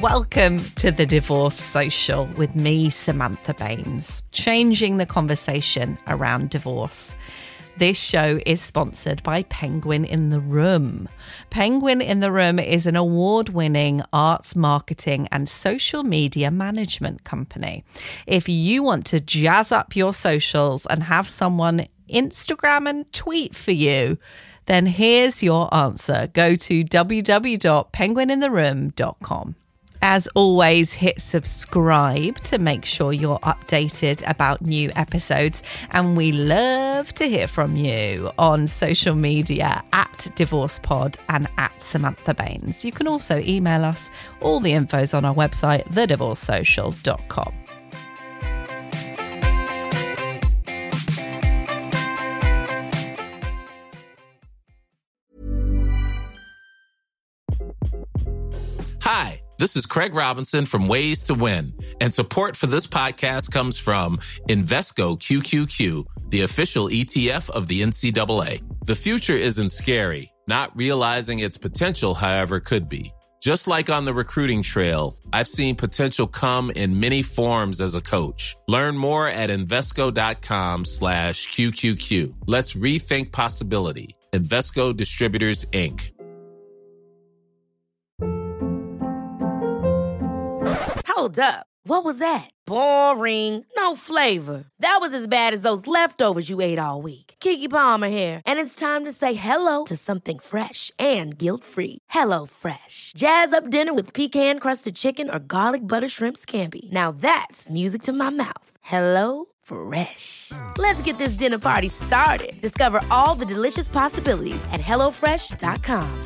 Welcome to the Divorce Social with me, Samantha Baines, changing the conversation around divorce. This show is sponsored by Penguin in the Room. Penguin in the Room is an award-winning arts marketing and social media management company. If you want to jazz up your socials and have someone Instagram and tweet for you, then here's your answer. Go to www.penguinintheroom.com. As always, hit subscribe to make sure you're updated about new episodes. And we love to hear from you on social media at DivorcePod and at Samantha Baines. You can also email us. All the info's on our website, thedivorcesocial.com. Hi, this is Craig Robinson from Ways to Win, and support for this podcast comes from Invesco QQQ, the official ETF of the NCAA. The future isn't scary. Not realizing its potential, however, could be. Just like on the recruiting trail, I've seen potential come in many forms as a coach. Learn more at Invesco.com/QQQ. Let's rethink possibility. Invesco Distributors, Inc. Hold up. What was that? Boring. No flavor. That was as bad as those leftovers you ate all week. Keke Palmer here, and it's time to say hello to something fresh and guilt-free. Hello Fresh. Jazz up dinner with pecan-crusted chicken or garlic butter shrimp scampi. Now that's music to my mouth. Hello Fresh. Let's get this dinner party started. Discover all the delicious possibilities at hellofresh.com.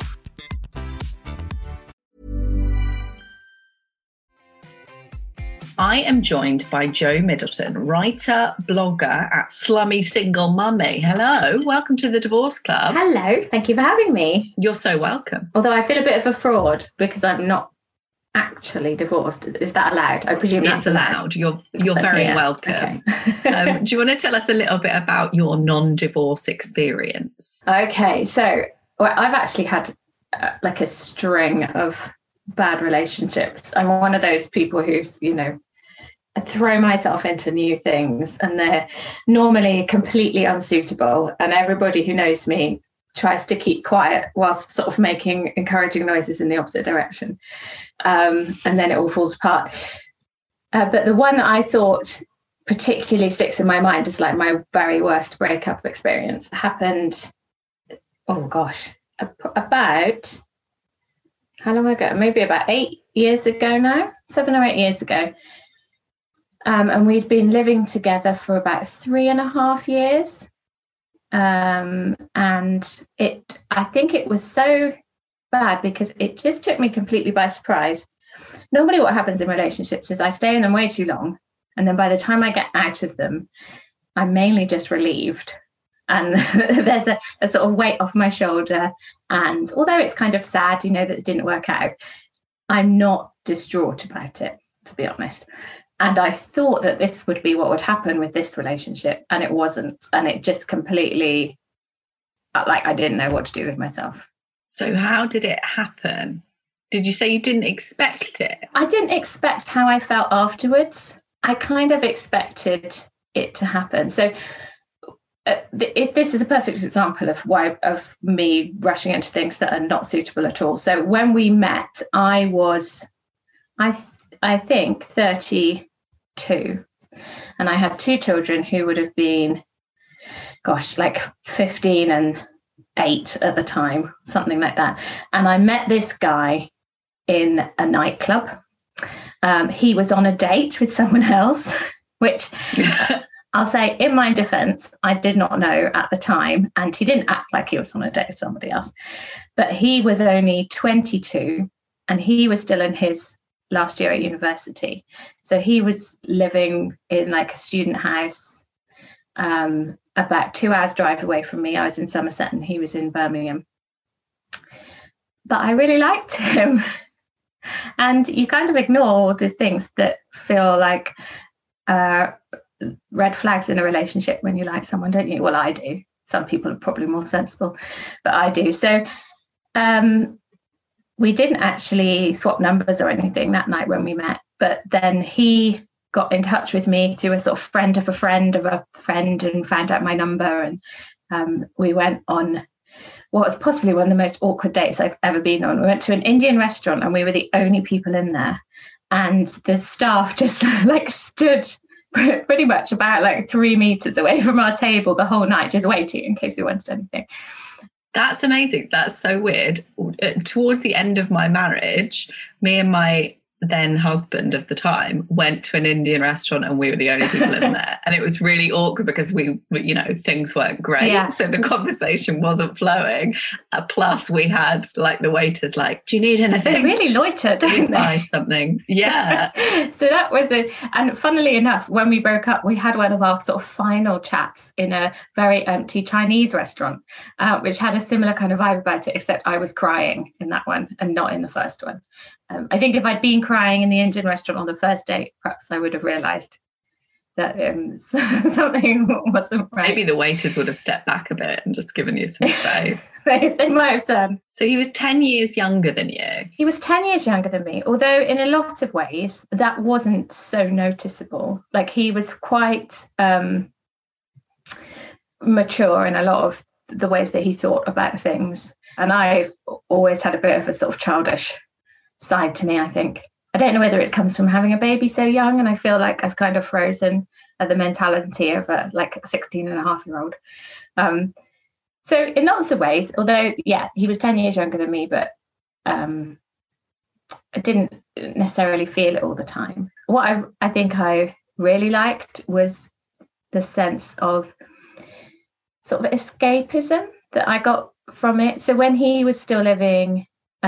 I am joined by Jo Middleton, writer, blogger at Slummy Single Mummy. Hello, welcome to the Divorce Club. Hello, thank you for having me. You're so welcome. Although I feel a bit of a fraud because I'm not actually divorced. Is that allowed? I presume that's allowed. You're very welcome. Okay. Do you want to tell us a little bit about your non-divorce experience? Okay, so I've actually had like a string of bad relationships. I'm one of those people who's, I throw myself into new things and they're normally completely unsuitable. And everybody who knows me tries to keep quiet whilst sort of making encouraging noises in the opposite direction. And then it all falls apart. But the one that I thought particularly sticks in my mind is like my very worst breakup experience. Happened, about, how long ago? Maybe about 8 years ago now, 7 or 8 years ago. And we'd been living together for about 3.5 years. And I think it was so bad because it just took me completely by surprise. Normally what happens in relationships is I stay in them way too long. And then by the time I get out of them, I'm mainly just relieved. And there's a sort of weight off my shoulder. And although it's kind of sad, that it didn't work out, I'm not distraught about it, to be honest. And I thought that this would be what would happen with this relationship, and it wasn't. And it just completely, I didn't know what to do with myself. So how did it happen? Did you say you didn't expect it? I didn't expect how I felt afterwards. I kind of expected it to happen. So this is a perfect example of me rushing into things that are not suitable at all. So when we met, I was, I think 32, and I had 2 children who would have been, like 15 and 8 at the time, something like that. And I met this guy in a nightclub. He was on a date with someone else, which I'll say in my defense, I did not know at the time. And he didn't act like he was on a date with somebody else. But he was only 22 and he was still in his last year at university. So he was living in like a student house about 2 hours drive away from me. I was in Somerset and he was in Birmingham. But I really liked him. And you kind of ignore all the things that feel like red flags in a relationship when you like someone, don't you? Well, I do. Some people are probably more sensible, but I do. So we didn't actually swap numbers or anything that night when we met, but then he got in touch with me through a sort of friend of a friend of a friend and found out my number. And we went on what was possibly one of the most awkward dates I've ever been on. We went to an Indian restaurant and we were the only people in there. And the staff just like stood pretty much about like 3 meters away from our table the whole night, just waiting in case we wanted anything. That's amazing. That's so weird. Towards the end of my marriage, me and my then husband of the time went to an Indian restaurant and we were the only people in there. And it was really awkward because we you know, things weren't great. Yeah. So the conversation wasn't flowing. Plus we had like the waiters like, do you need anything? They really loitered, don't they? Something. Yeah. So that was it. And funnily enough, when we broke up, we had one of our sort of final chats in a very empty Chinese restaurant, which had a similar kind of vibe about it, except I was crying in that one and not in the first one. I think if I'd been crying in the Indian restaurant on the first date, perhaps I would have realised that something wasn't right. Maybe the waiters would have stepped back a bit and just given you some space. They might have done. So he was 10 years younger than you? He was 10 years younger than me, although in a lot of ways that wasn't so noticeable. Like he was quite mature in a lot of the ways that he thought about things. And I've always had a bit of a sort of childish side to me, I think. I don't know whether it comes from having a baby so young, and I feel like I've kind of frozen the mentality of a 16-and-a-half-year-old. So in lots of ways, although, yeah, he was 10 years younger than me, but I didn't necessarily feel it all the time. What I think I really liked was the sense of sort of escapism that I got from it. So when he was still living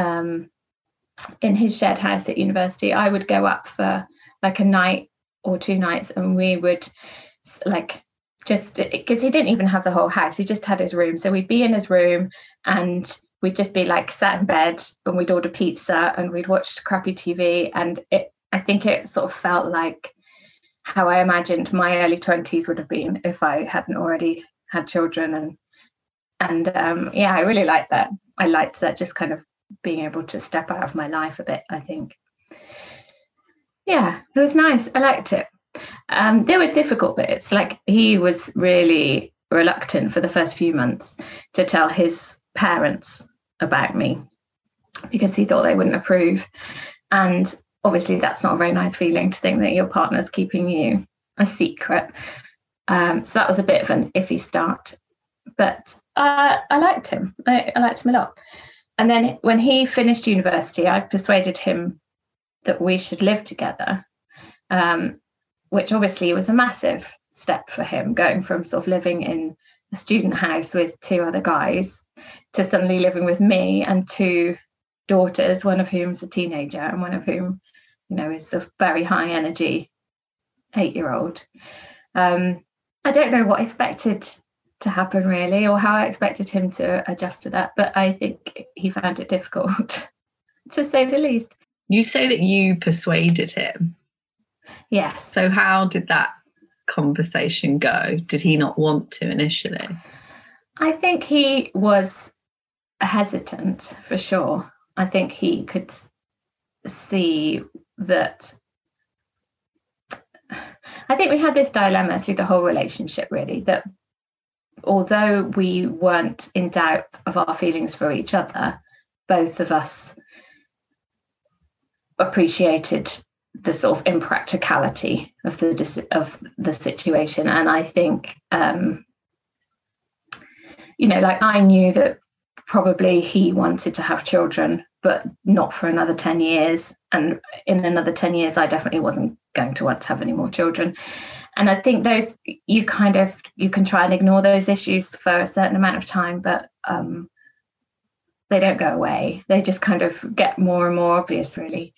in his shared house at university, I would go up for like a night or 2 nights, and we would like just, because he didn't even have the whole house, he just had his room. So we'd be in his room and we'd just be like sat in bed and we'd order pizza and we'd watch crappy TV. And I think it sort of felt like how I imagined my early 20s would have been if I hadn't already had children. And yeah, I really liked that. I liked that, just kind of being able to step out of my life a bit, I think. Yeah, it was nice. I liked it. There were difficult bits. Like he was really reluctant for the first few months to tell his parents about me because he thought they wouldn't approve. And obviously that's not a very nice feeling to think that your partner's keeping you a secret. So that was a bit of an iffy start. But I liked him. I liked him a lot. And then when he finished university, I persuaded him that we should live together, which obviously was a massive step for him, going from sort of living in a student house with 2 other guys to suddenly living with me and 2 daughters, one of whom's a teenager and one of whom, you know, is a very high energy 8-year-old. I don't know what I expected to happen really, or how I expected him to adjust to that, but I think he found it difficult to say the least. You say that you persuaded him. Yes. So how did that conversation go? Did he not want to initially? I think he was hesitant for sure. I think he could see that. I think we had this dilemma through the whole relationship really, that although we weren't in doubt of our feelings for each other, both of us appreciated the sort of impracticality of the situation. And I think, you know, like I knew that probably he wanted to have children, but not for another 10 years. And in another 10 years, I definitely wasn't going to want to have any more children. And I think those, you can try and ignore those issues for a certain amount of time, but they don't go away. They just kind of get more and more obvious, really.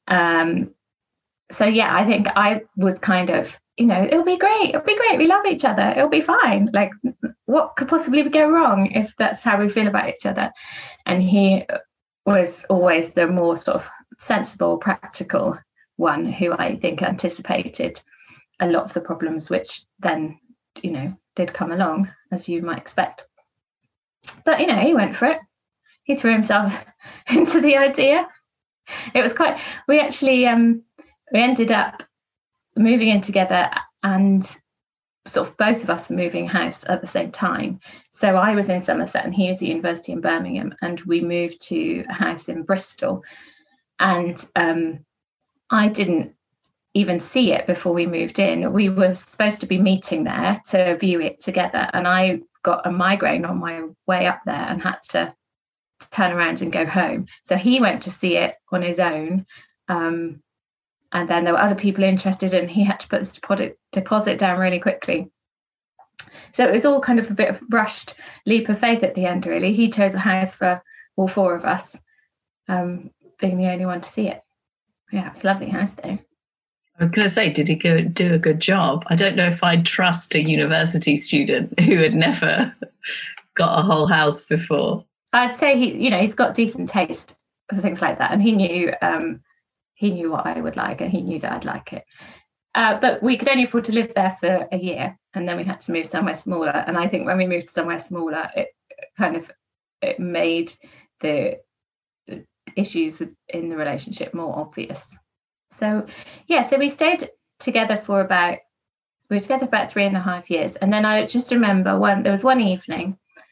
So yeah, I think I was kind of, you know, it'll be great. We love each other. It'll be fine. Like, what could possibly go wrong if that's how we feel about each other? And he was always the more sort of sensible, practical one who I think anticipated a lot of the problems which then, you know, did come along, as you might expect. But, you know, he went for it. he threw himself into the idea. It was quite, we actually, we ended up moving in together and sort of both of us moving house at the same time. So I was in Somerset and he was at university in Birmingham, and we moved to a house in Bristol. And I didn't even see it before we moved in. We were supposed to be meeting there to view it together, and I got a migraine on my way up there and had to turn around and go home. So he went to see it on his own, and then there were other people interested, and he had to put this deposit down really quickly. So it was all kind of a bit of rushed leap of faith at the end, really. He chose a house for all four of us, being the only one to see it. Yeah, it's a lovely house though. I was going to say, did he do a good job? I don't know if I'd trust a university student who had never got a whole house before. I'd say he's got decent taste for things like that, and he knew what I would like, and he knew that I'd like it. But we could only afford to live there for a year, and then we had to move somewhere smaller. And I think when we moved somewhere smaller, it made the issues in the relationship more obvious. So we stayed together for about 3.5 years. And then I just remember there was one evening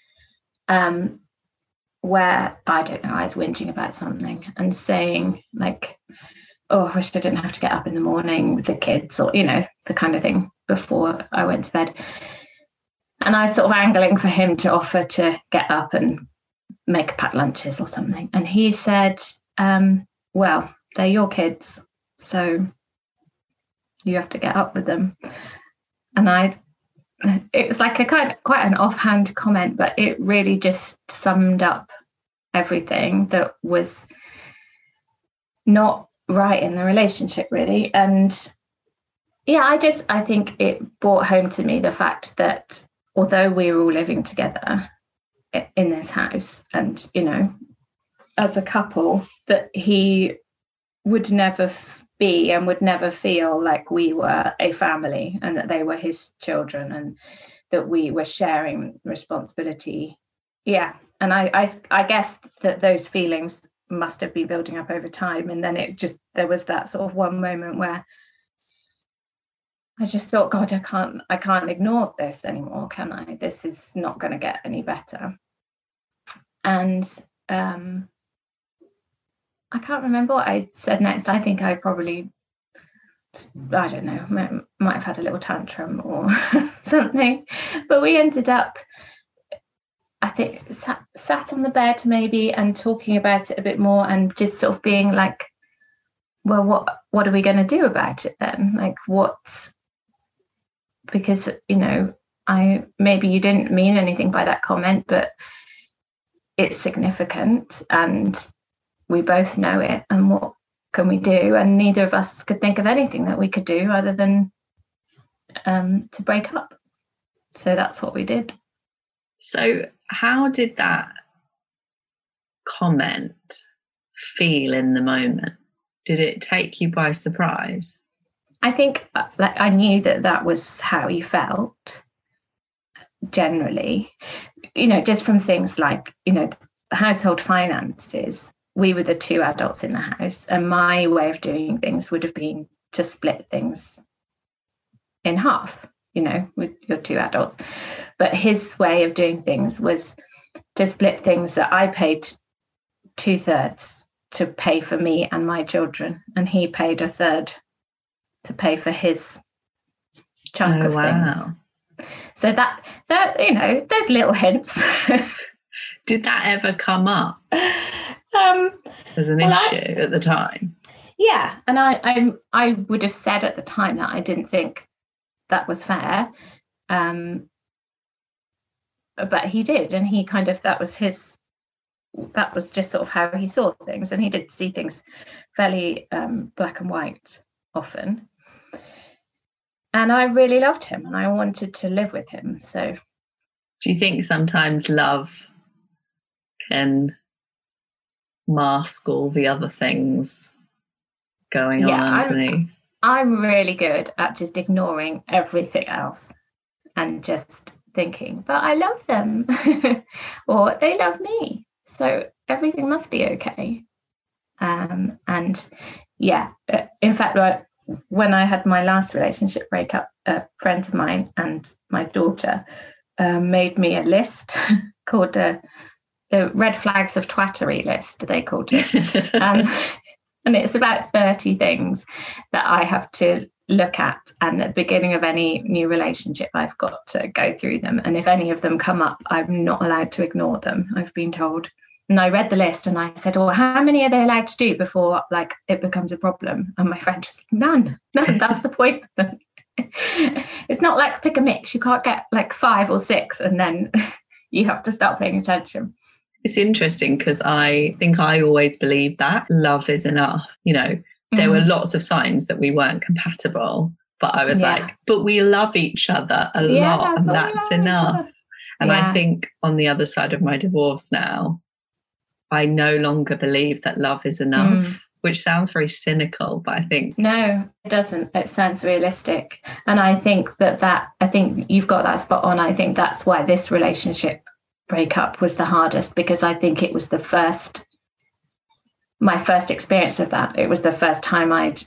where, I don't know, I was whinging about something and saying like, oh, I wish I didn't have to get up in the morning with the kids, or, the kind of thing before I went to bed. And I was sort of angling for him to offer to get up and make packed lunches or something. And he said, well, they're your kids, so you have to get up with them. And it was like quite an offhand comment, but it really just summed up everything that was not right in the relationship, really. And I think it brought home to me the fact that although we were all living together in this house, and as a couple, that he would never be and would never feel like we were a family, and that they were his children, and that we were sharing responsibility. And I guess that those feelings must have been building up over time, and then there was that sort of one moment where I just thought, God, I can't ignore this anymore, can I? This is not going to get any better. And I can't remember what I said next. I think I probably, I don't know, might have had a little tantrum or something. But we ended up, I think, sat on the bed maybe and talking about it a bit more, and just sort of being like, well, what are we going to do about it then? Like, because, maybe you didn't mean anything by that comment, but it's significant and we both know it, and what can we do? And neither of us could think of anything that we could do other than to break up. So that's what we did. So how did that comment feel in the moment? Did it take you by surprise? I think I knew that was how he felt generally, just from things like, household finances. We were the two adults in the house, and my way of doing things would have been to split things in half, with your two adults. But his way of doing things was to split things that I paid 2/3 to pay for me and my children, and he paid 1/3 to pay for his chunk of things. So that there's little hints. Did that ever come up as an issue at the time? Yeah, and I would have said at the time that I didn't think that was fair, but he did, and he kind of, that was just sort of how he saw things, and he did see things fairly black and white often. And I really loved him, and I wanted to live with him. So, do you think sometimes love can mask all the other things going on underneath? I'm really good at just ignoring everything else and just thinking, but I love them or they love me. So everything must be okay. And yeah, in fact, when I had my last relationship breakup, a friend of mine and my daughter made me a list called the Red Flags of Twattery list, they called it. And it's about 30 things that I have to look at. And at the beginning of any new relationship, I've got to go through them. And if any of them come up, I'm not allowed to ignore them, I've been told. And I read the list and I said, well, how many are they allowed to do before like it becomes a problem? And my friend was like, none, that's the point. It's not like pick a mix. You can't get like 5 or 6 and then you have to start paying attention. It's interesting because I think I always believed that love is enough. You know, there were lots of signs that we weren't compatible, but I was like, but we love each other a lot and that's enough. And I think on the other side of my divorce now, I no longer believe that love is enough, which sounds very cynical, but I think... No, it doesn't. It sounds realistic. And I think I think you've got that spot on. I think that's why this relationship breakup was the hardest, because I think it was my first experience of that. It was the first time I'd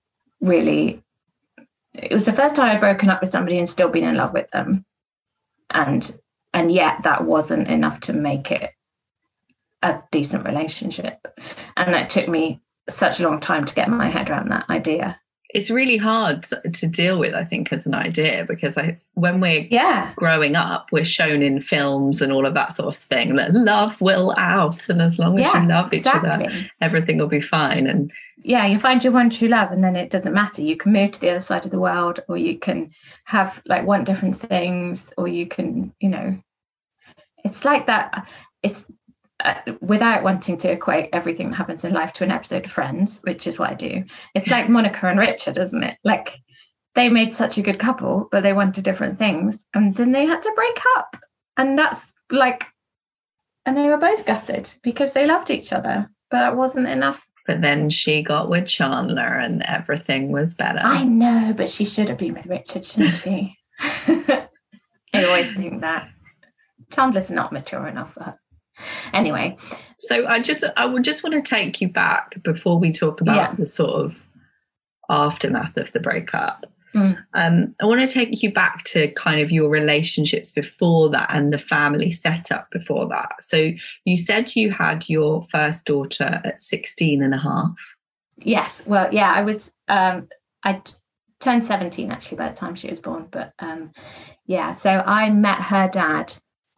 broken up with somebody and still been in love with them. And yet that wasn't enough to make it a decent relationship. And it took me such a long time to get my head around that idea. It's really hard to deal with, I think, as an idea, because when we're growing up, we're shown in films and all of that sort of thing that love will out, and as long as you love each other, everything will be fine. And you find your one true love, and then it doesn't matter. You can move to the other side of the world, or you can want different things, or you can, it's like that. It's without wanting to equate everything that happens in life to an episode of Friends, which is what I do. It's like Monica and Richard, isn't it? Like they made such a good couple, but they wanted different things, and then they had to break up, and that's like, and they were both gutted because they loved each other, but it wasn't enough. But then she got with Chandler, and everything was better. I know, but she should have been with Richard, shouldn't she? I always think that Chandler's not mature enough for her. Anyway, so I would just want to take you back before we talk about the sort of aftermath of the breakup. I want to take you back to kind of your relationships before that and the family setup before that. So you said you had your first daughter at 16 and a half. Yes. Well, yeah, I was, I turned 17 actually by the time she was born. But so I met her dad.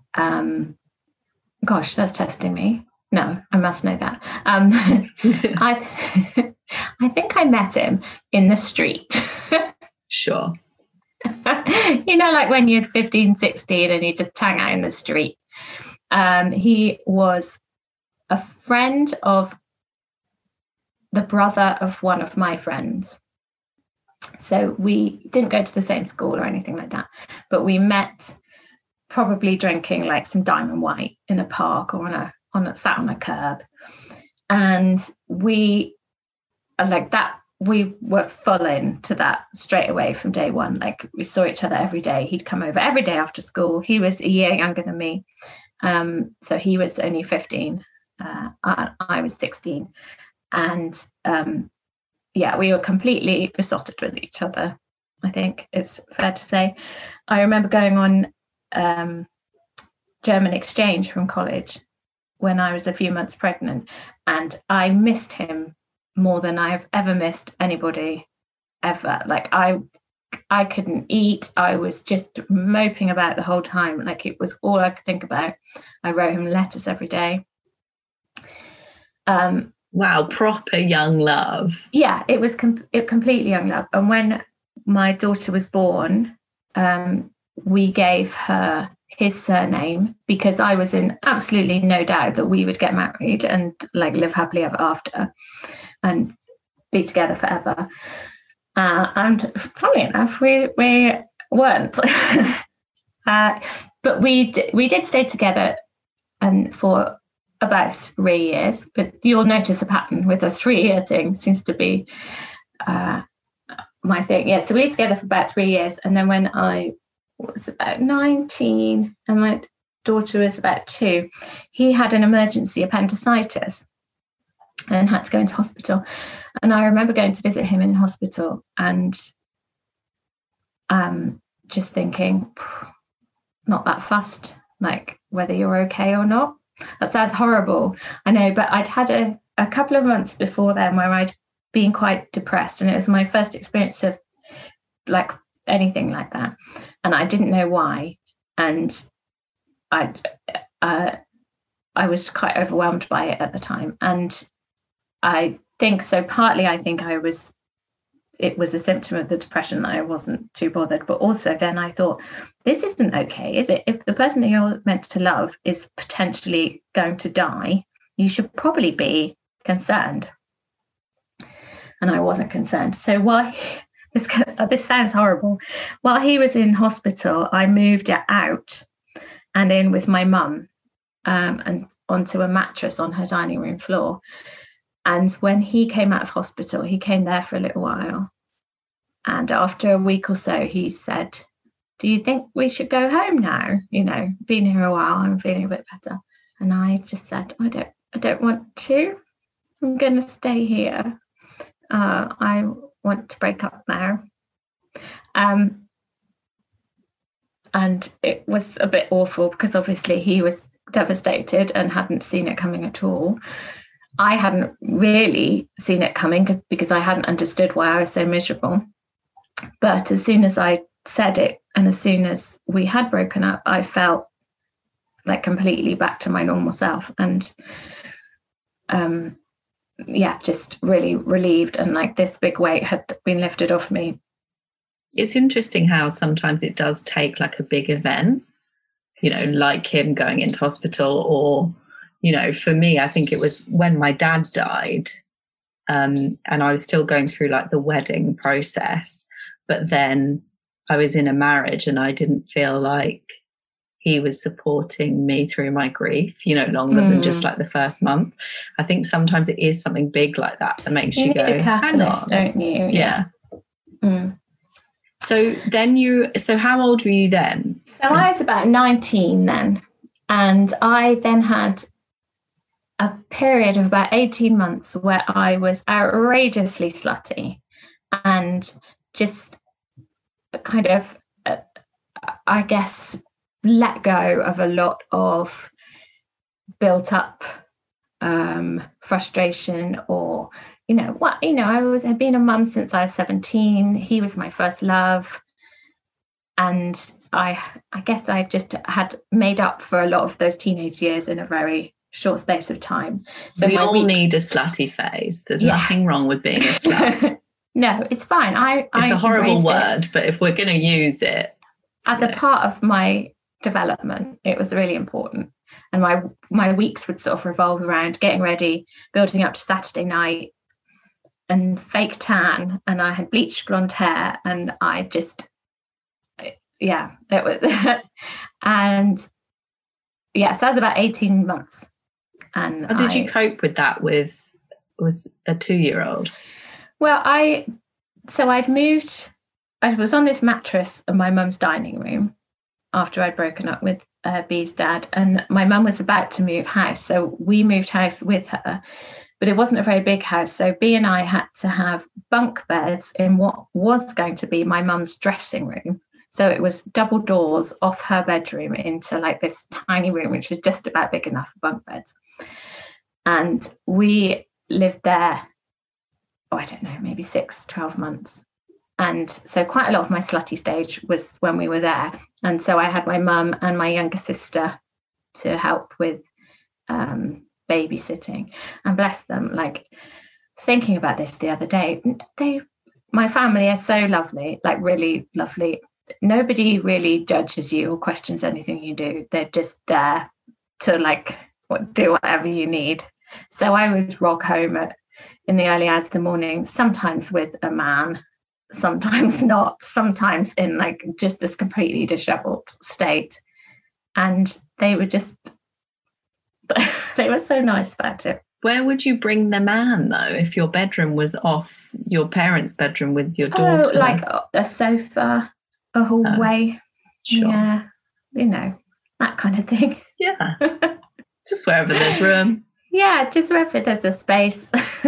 Gosh, that's testing me. No, I must know that. I think I met him in the street. Sure. Like when you're 15, 16 and you just hang out in the street. He was a friend of the brother of one of my friends. So we didn't go to the same school or anything like that, but we met probably drinking like some Diamond White in a park or sat on a curb, and we were full into that straight away from day one. Like we saw each other every day. He'd come over every day after school. He was a year younger than me, so he was only 15. I was 16, and we were completely besotted with each other. I think it's fair to say. I remember going on German exchange from college when I was a few months pregnant, and I missed him more than I've ever missed anybody ever. Like I couldn't eat. I was just moping about the whole time. Like it was all I could think about. I wrote him letters every day. Wow, proper young love. Yeah, it was completely young love. And when my daughter was born, we gave her his surname because I was in absolutely no doubt that we would get married and like live happily ever after and be together forever. And funny enough, we weren't. But we did stay together and for about 3 years. But you'll notice a pattern with a 3-year thing seems to be my thing. Yeah, so we were together for about 3 years, and then when I was about 19, and daughter was about 2, he had an emergency appendicitis and had to go into hospital. And I remember going to visit him in hospital and just thinking, not that fussed, like whether you're okay or not. That sounds horrible, I know, but I'd had a couple of months before then where I'd been quite depressed, and it was my first experience of like anything like that, and I didn't know why, and I was quite overwhelmed by it at the time. And I think so partly I think it was a symptom of the depression that I wasn't too bothered, but also then I thought, this isn't okay, is it? If the person that you're meant to love is potentially going to die, you should probably be concerned. And I wasn't concerned. So while this sounds horrible, while he was in hospital, I moved out and in with my mum and onto a mattress on her dining room floor. And when he came out of hospital, he came there for a little while. And after a week or so, he said, do you think we should go home now? You know, been here a while, I'm feeling a bit better. And I just said, I don't want to. I'm going to stay here. I want to break up now. And it was a bit awful because obviously he was devastated and hadn't seen it coming at all. I hadn't really seen it coming because I hadn't understood why I was so miserable. But as soon as I said it and as soon as we had broken up, I felt like completely back to my normal self. And just really relieved, and like this big weight had been lifted off me. It's interesting how sometimes it does take like a big event, you know, like him going into hospital, or, you know, for me, I think it was when my dad died, and I was still going through like the wedding process, but then I was in a marriage and I didn't feel like he was supporting me through my grief, you know, longer than just like the first month. I think sometimes it is something big like that makes you go, need a catalyst, don't you? Yeah. So then so how old were you then? So I was about 19 then. And I then had a period of about 18 months where I was outrageously slutty and just kind of, I guess, let go of a lot of built up frustration, or I had been a mum since I was 17. He was my first love, and I guess I just had made up for a lot of those teenage years in a very short space of time. So we all need a slutty phase. There's nothing wrong with being a slut. No, it's fine. It's a horrible word, but if we're going to use it as a part of my development, it was really important. And my weeks would sort of revolve around getting ready, building up to Saturday night, and fake tan, and I had bleached blonde hair, and I just it was and so that was about 18 months. And how did you cope with that was a 2-year-old? Well, I was on this mattress in my mum's dining room after I'd broken up with B's dad, and my mum was about to move house, so we moved house with her, but it wasn't a very big house, so B and I had to have bunk beds in what was going to be my mum's dressing room. So it was double doors off her bedroom into like this tiny room, which was just about big enough for bunk beds. And we lived there, I don't know, maybe 6-12 months. And so quite a lot of my slutty stage was when we were there. And so I had my mum and my younger sister to help with babysitting. And bless them, like thinking about this the other day, my family are so lovely, like really lovely. Nobody really judges you or questions anything you do. They're just there to like do whatever you need. So I would rock home in the early hours of the morning, sometimes with a man, sometimes not, sometimes in like just this completely disheveled state. And they were so nice about it. Where would you bring the man though, if your bedroom was off your parents' bedroom with your daughter? Like a sofa, a hallway. Sure. Yeah, that kind of thing. Yeah. Just wherever there's room. Yeah, just wherever there's a space.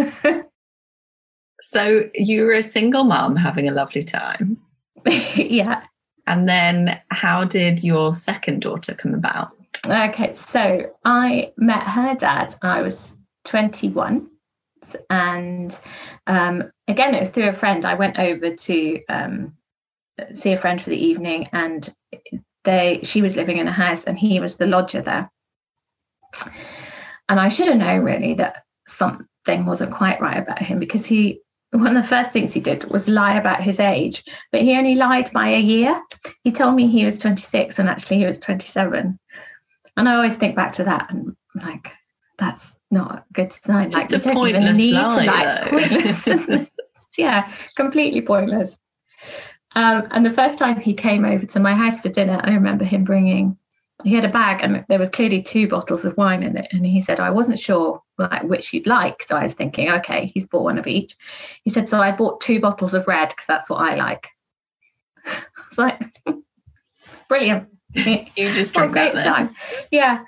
So you were a single mum having a lovely time. Yeah. And then how did your second daughter come about? Okay, so I met her dad. I was 21. And again, it was through a friend. I went over to see a friend for the evening, and she was living in a house and he was the lodger there. And I should have known really that something wasn't quite right about him, because one of the first things he did was lie about his age, but he only lied by a year. He told me he was 26 and actually he was 27. And I always think back to that and I'm like, that's not a good sign. Just like, a pointless lie. It's pointless, isn't it? Yeah, completely pointless. And the first time he came over to my house for dinner, I remember him he had a bag and there was clearly 2 bottles of wine in it. And he said, I wasn't sure which you'd like. So I was thinking, okay, he's bought one of each. He said, so I bought 2 bottles of red because that's what I like. I was like, brilliant. You just drink that then. Yeah.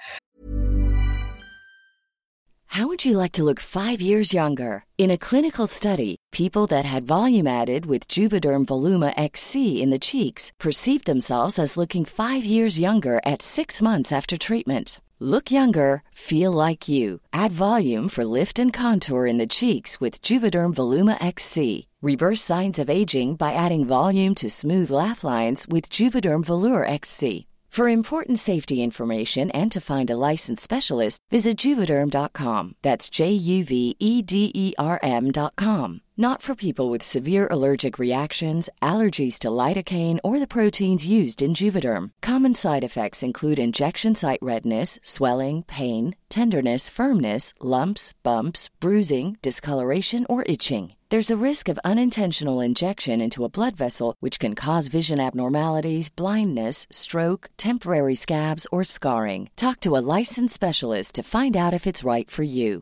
How would you like to look 5 years younger? In a clinical study, people that had volume added with Juvederm Voluma XC in the cheeks perceived themselves as looking 5 years younger at 6 months after treatment. Look younger, feel like you. Add volume for lift and contour in the cheeks with Juvederm Voluma XC. Reverse signs of aging by adding volume to smooth laugh lines with Juvederm Volure XC. For important safety information and to find a licensed specialist, visit Juvederm.com. That's JUVEDERM.com. Not for people with severe allergic reactions, allergies to lidocaine, or the proteins used in Juvederm. Common side effects include injection site redness, swelling, pain, tenderness, firmness, lumps, bumps, bruising, discoloration, or itching. There's a risk of unintentional injection into a blood vessel, which can cause vision abnormalities, blindness, stroke, temporary scabs, or scarring. Talk to a licensed specialist to find out if it's right for you.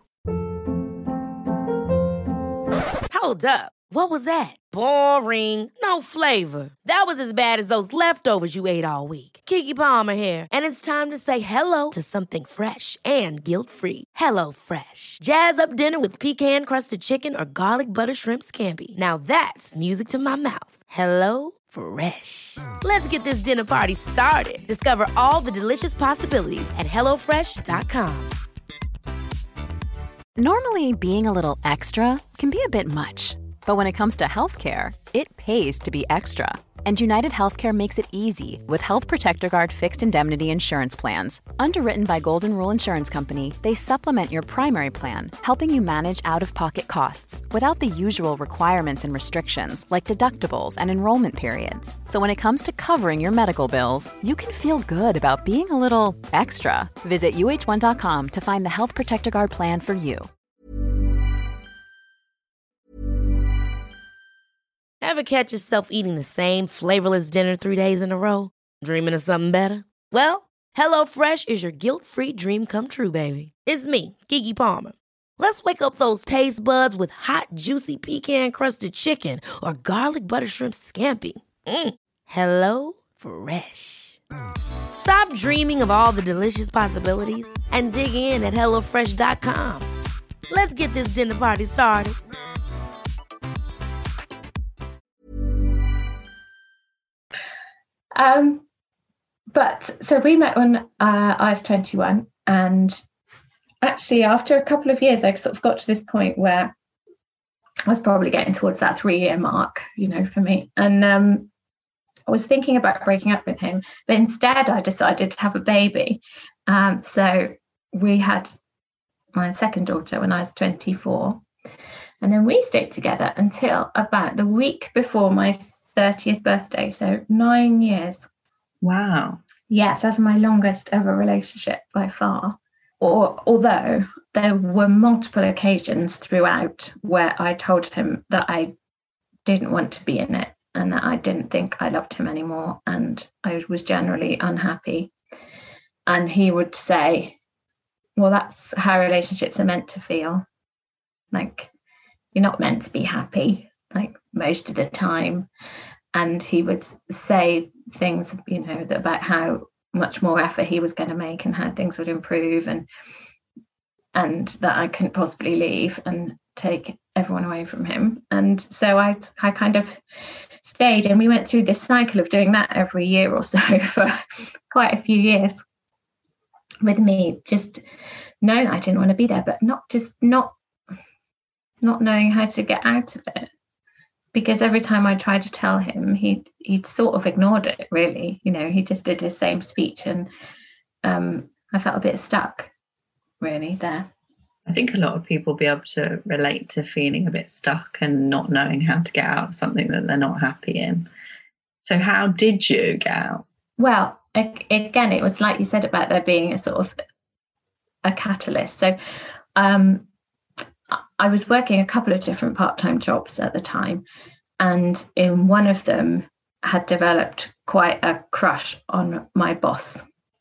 Hold up. What was that? Boring. No flavor. That was as bad as those leftovers you ate all week. Keke Palmer here, and it's time to say hello to something fresh and guilt-free. Hello Fresh. Jazz up dinner with pecan-crusted chicken or garlic butter shrimp scampi. Now that's music to my mouth. Hello Fresh. Let's get this dinner party started. Discover all the delicious possibilities at HelloFresh.com. Normally, being a little extra can be a bit much. But when it comes to healthcare, it pays to be extra. And United Healthcare makes it easy with Health Protector Guard fixed indemnity insurance plans. Underwritten by Golden Rule Insurance Company, they supplement your primary plan, helping you manage out-of-pocket costs without the usual requirements and restrictions like deductibles and enrollment periods. So when it comes to covering your medical bills, you can feel good about being a little extra. Visit UH1.com to find the Health Protector Guard plan for you. Ever catch yourself eating the same flavorless dinner 3 days in a row? Dreaming of something better? Well, HelloFresh is your guilt-free dream come true, baby. It's me, Keke Palmer. Let's wake up those taste buds with hot, juicy pecan-crusted chicken or garlic butter shrimp scampi. Hello Fresh. Stop dreaming of all the delicious possibilities and dig in at HelloFresh.com. Let's get this dinner party started. But so we met when I was 21, and actually after a couple of years, I sort of got to this point where I was probably getting towards that 3-year mark, for me. And I was thinking about breaking up with him, but instead I decided to have a baby. So we had my second daughter when I was 24, and then we stayed together until about the week before my 30th birthday, so 9 years. Wow. Yes, that's my longest ever relationship by far. Although there were multiple occasions throughout where I told him that I didn't want to be in it and that I didn't think I loved him anymore, and I was generally unhappy. And he would say, well, that's how relationships are meant to feel. Like, you're not meant to be happy, like most of the time. And he would say things, about how much more effort he was going to make and how things would improve, and that I couldn't possibly leave and take everyone away from him. And so I kind of stayed, and we went through this cycle of doing that every year or so for quite a few years, with me just knowing I didn't want to be there, but not knowing how to get out of it. Because every time I tried to tell him, he'd sort of ignored it, really. You know, he just did his same speech, and I felt a bit stuck, really, there. I think a lot of people will be able to relate to feeling a bit stuck and not knowing how to get out of something that they're not happy in. So how did you get out? Well, again, it was like you said about there being a sort of a catalyst. So I was working a couple of different part-time jobs at the time, and in one of them had developed quite a crush on my boss.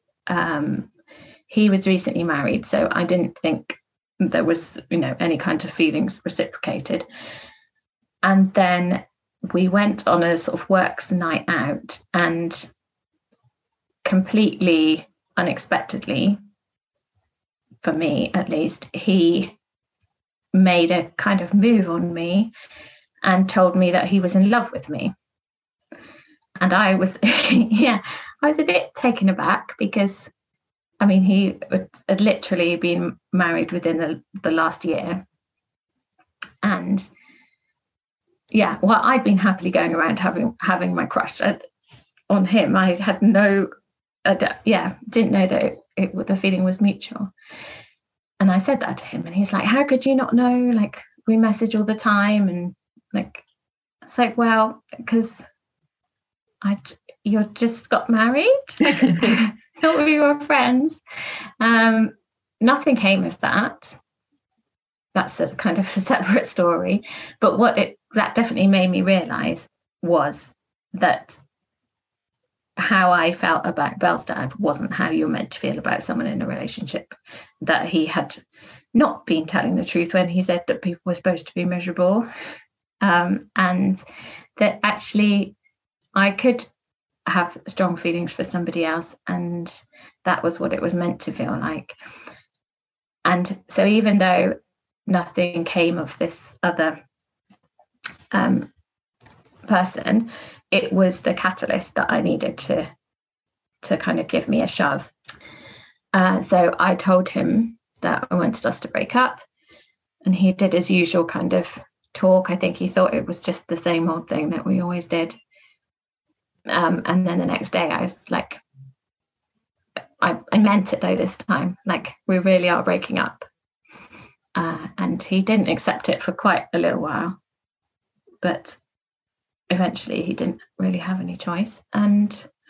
He was recently married, so I didn't think there was, any kind of feelings reciprocated. And then we went on a sort of works night out, and completely unexpectedly, for me at least, he made a kind of move on me and told me that he was in love with me. And I was, I was a bit taken aback, because he had literally been married within the last year. And I'd been happily going around having my crush on him. I had didn't know that the feeling was mutual. And I said that to him, and he's like, how could you not know? Like, we message all the time. And it's like, well, because you just got married. Thought we were friends. Nothing came of that. That's a kind of a separate story. But that definitely made me realize was that how I felt about Belle's dad wasn't how you're meant to feel about someone in a relationship. That he had not been telling the truth when he said that people were supposed to be miserable, and that actually I could have strong feelings for somebody else, and that was what it was meant to feel like. And so even though nothing came of this other person, it was the catalyst that I needed to kind of give me a shove. So I told him that I wanted us to break up, and he did his usual kind of talk. I think he thought it was just the same old thing that we always did. And then the next day I was like, I meant it though this time, like, we really are breaking up. And he didn't accept it for quite a little while, but eventually he didn't really have any choice. And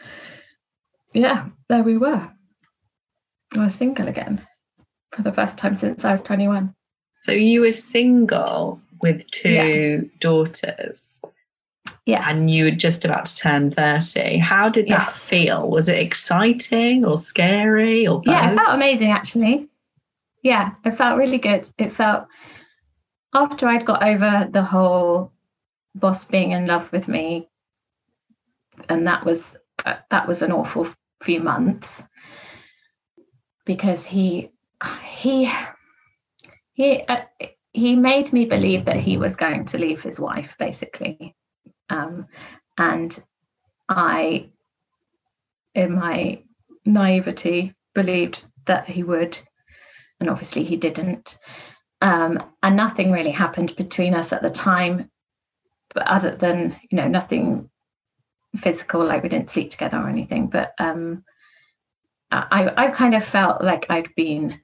there we were. I was single again for the first time since I was 21. So you were single with two daughters. Yeah. And you were just about to turn 30. How did that feel? Was it exciting or scary or both? Yeah, it felt amazing, actually. Yeah, it felt really good. It felt, after I'd got over the whole boss being in love with me, and that was an awful few months, because he made me believe that he was going to leave his wife, basically. And I, in my naivety, believed that he would, and obviously he didn't. And nothing really happened between us at the time, but other than, nothing physical, like we didn't sleep together or anything. But I kind of felt like I'd been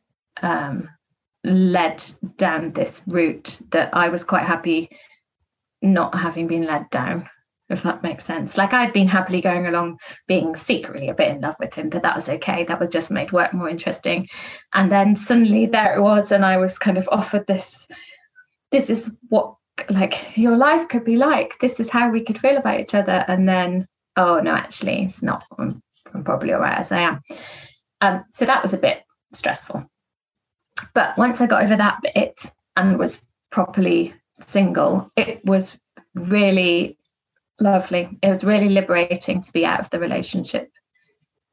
led down this route that I was quite happy not having been led down, if that makes sense. Like, I'd been happily going along being secretly a bit in love with him, but that was okay. That was just made work more interesting. And then suddenly there it was, and I was kind of offered this is what, like, your life could be like. This is how we could feel about each other. And then, oh no, actually it's not. I'm probably all right as I am. So that was a bit stressful. But once I got over that bit and was properly single, it was really lovely. It was really liberating to be out of the relationship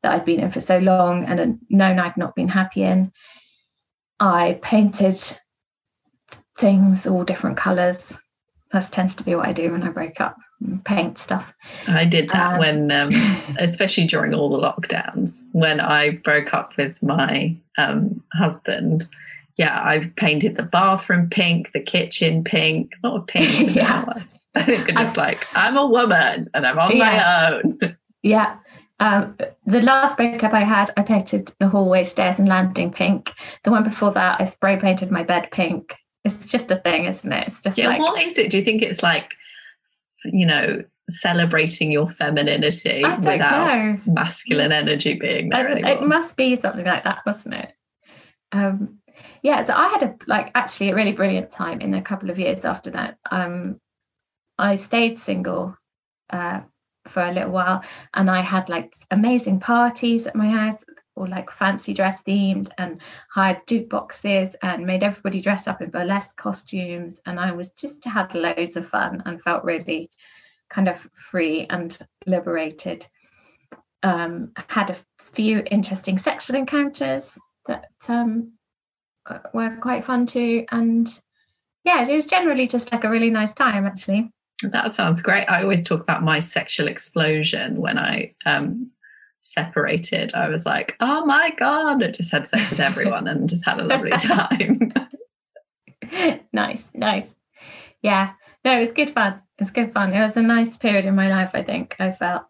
that I'd been in for so long and had known I'd not been happy in. I painted things all different colours. That tends to be what I do when I break up, paint stuff. I did that when, especially during all the lockdowns, when I broke up with my husband. Yeah, I've painted the bathroom pink, the kitchen pink, not pink. Yeah. I think it's just like, I'm a woman and I'm on my own. Yeah. The last breakup I had, I painted the hallway, stairs and landing pink. The one before that, I spray painted my bed pink. It's just a thing, isn't it? It's just like, what is it? Do you think it's like, you know, celebrating your femininity without masculine energy being there anymore? It must be something like that, mustn't it? Yeah, so I had actually a really brilliant time in a couple of years after that. I stayed single for a little while, and I had like amazing parties at my house, or like fancy dress themed, and hired jukeboxes and made everybody dress up in burlesque costumes, and I was just had loads of fun and felt really kind of free and liberated. Had a few interesting sexual encounters that were quite fun too, and yeah, it was generally just like a really nice time actually. That sounds great. I always talk about my sexual explosion when I separated. I was like, oh my God, I just had sex with everyone and just had a lovely time. Nice. Yeah, no, it was good fun. It was a nice period in my life, I think. I felt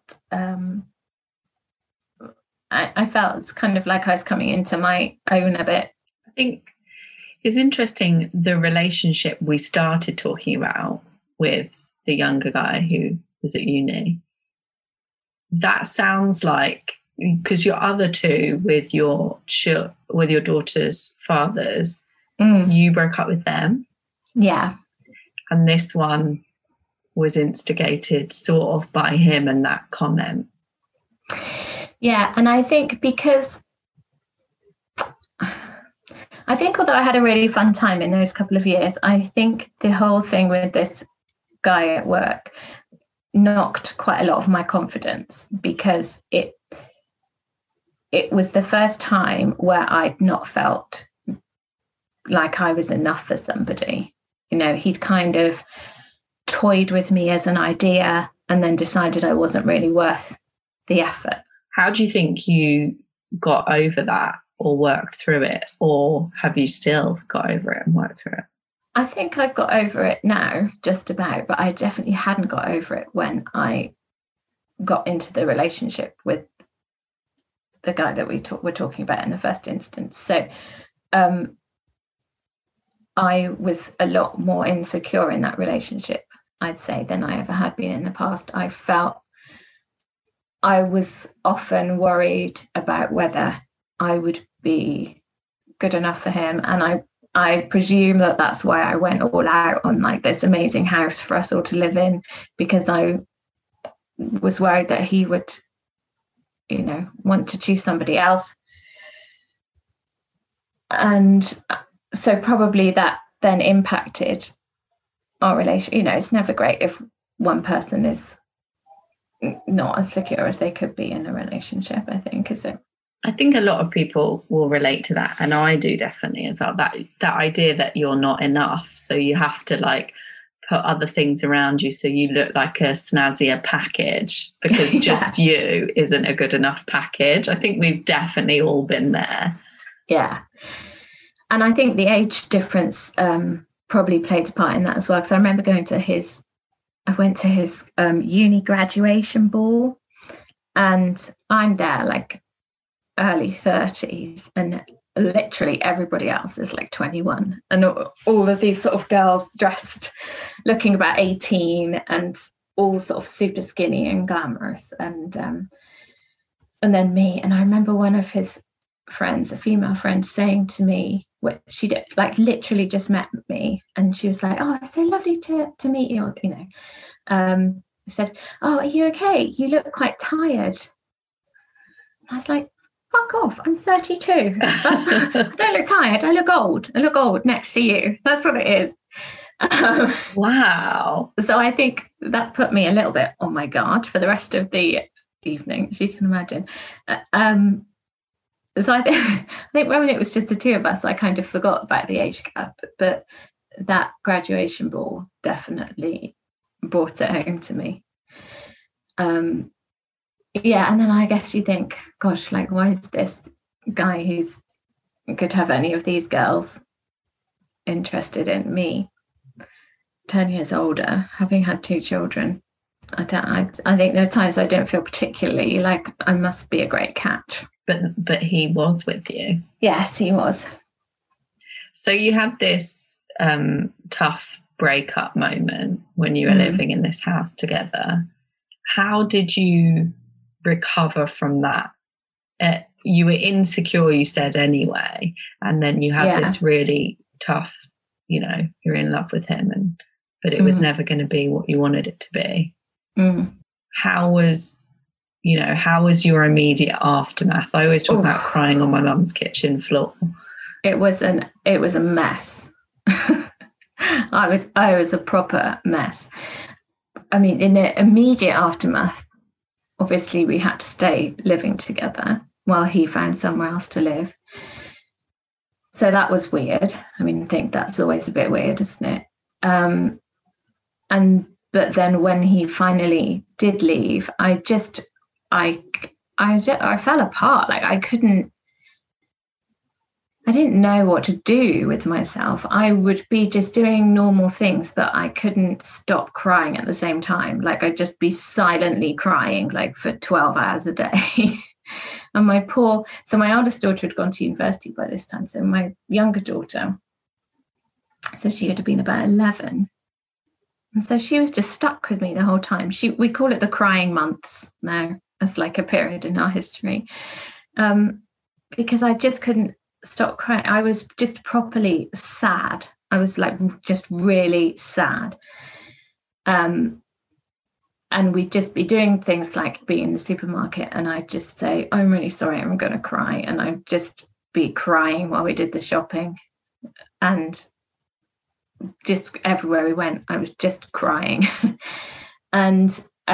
I felt it's kind of like I was coming into my own a bit. I think it's interesting the relationship we started talking about with the younger guy who was at uni. That sounds like, because your other two with your daughter's fathers, you broke up with them. Yeah. And this one was instigated sort of by him and that comment. Yeah, and I think although I had a really fun time in those couple of years, I think the whole thing with this guy at work knocked quite a lot of my confidence, because it was the first time where I'd not felt like I was enough for somebody. You know, he'd kind of toyed with me as an idea and then decided I wasn't really worth the effort. How do you think you got over that or worked through it? Or have you still got over it and worked through it? I think I've got over it now, just about, but I definitely hadn't got over it when I got into the relationship with the guy that we're talking about in the first instance. So I was a lot more insecure in that relationship, I'd say, than I ever had been in the past. I felt I was often worried about whether I would be good enough for him, and I presume that that's why I went all out on like this amazing house for us all to live in, because I was worried that he would, you know, want to choose somebody else. And so probably that then impacted our relation. You know, it's never great if one person is not as secure as they could be in a relationship, I think, is it? I think a lot of people will relate to that, and I do definitely as well. That idea that you're not enough, so you have to like put other things around you so you look like a snazzier package, because just you isn't a good enough package. I think we've definitely all been there. Yeah, and I think the age difference probably played a part in that as well. Because I remember I went to his uni graduation ball, and I'm there like early 30s, and literally everybody else is like 21, and all of these sort of girls dressed looking about 18 and all sort of super skinny and glamorous, and then me. And I remember one of his friends, a female friend, saying to me, what she did, like literally just met me, and she was like, oh, it's so lovely to meet you, you know. Said, oh, are you okay? You look quite tired. I was like, fuck off, I'm 32. I don't look tired, I look old. I look old next to you. That's what it is. Wow. So I think that put me a little bit on my guard for the rest of the evening, as you can imagine. So I think when it was just the two of us, I kind of forgot about the age gap, but that graduation ball definitely brought it home to me. Yeah, and then I guess you think, gosh, like, why is this guy who's could have any of these girls interested in me, 10 years older, having had 2 children? I think there are times I don't feel particularly like I must be a great catch. But he was with you. Yes, he was. So you had this tough breakup moment when you were living in this house together. How did you recover from that? You were insecure, you said, anyway, and then you had this really tough, you're in love with him, but it was never going to be what you wanted it to be. How was your immediate aftermath? I always talk about crying on my mum's kitchen floor. It was a mess. I was a proper mess. I mean, in the immediate aftermath, obviously we had to stay living together while he found somewhere else to live. So that was weird. I mean, I think that's always a bit weird, isn't it? But then when he finally did leave, I fell apart. Like I didn't know what to do with myself. I would be just doing normal things, but I couldn't stop crying at the same time. Like I'd just be silently crying like for 12 hours a day. And my eldest daughter had gone to university by this time. So my younger daughter, so she would have been about 11. And so she was just stuck with me the whole time. We call it the crying months now, as like a period in our history, because I just couldn't stop crying. I was just properly sad. I was like just really sad. And we'd just be doing things like being in the supermarket, and I'd just say, I'm really sorry, I'm going to cry. And I'd just be crying while we did the shopping. And just everywhere we went, I was just crying. And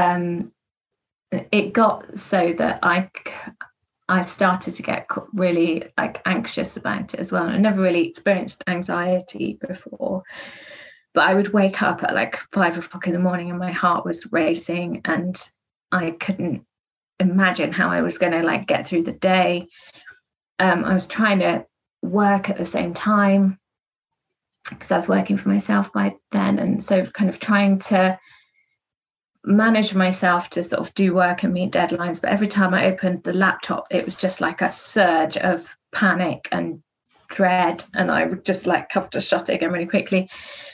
it got so that I started to get really like anxious about it as well. I never really experienced anxiety before, but I would wake up at like 5 o'clock in the morning and my heart was racing, and I couldn't imagine how I was going to like get through the day. I was trying to work at the same time because I was working for myself by then, and so kind of trying to manage myself to sort of do work and meet deadlines. But every time I opened the laptop, it was just like a surge of panic and dread, and I would just like have to shut it again really quickly.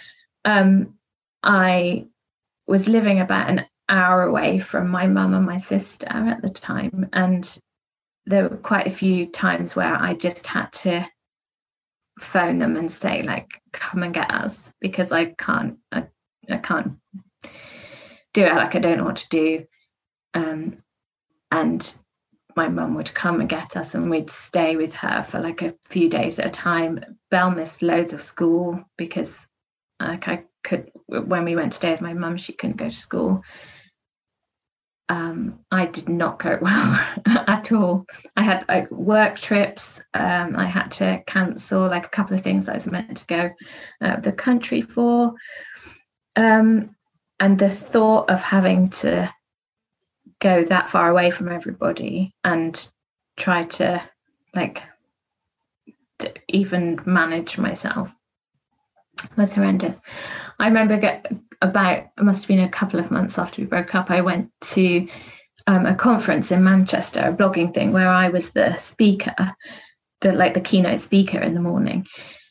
I was living about an hour away from my mum and my sister at the time, and there were quite a few times where I just had to phone them and say like, come and get us, because I can't do it. Like I don't know what to do. And my mum would come and get us, and we'd stay with her for like a few days at a time. Belle missed loads of school because like when we went to stay with my mum, she couldn't go to school. I did not cope well at all. I had like work trips. I had to cancel like a couple of things I was meant to go the country for. And the thought of having to go that far away from everybody and try to like to even manage myself was horrendous. I remember it must have been a couple of months after we broke up, I went to a conference in Manchester, a blogging thing, where I was the speaker, the keynote speaker in the morning,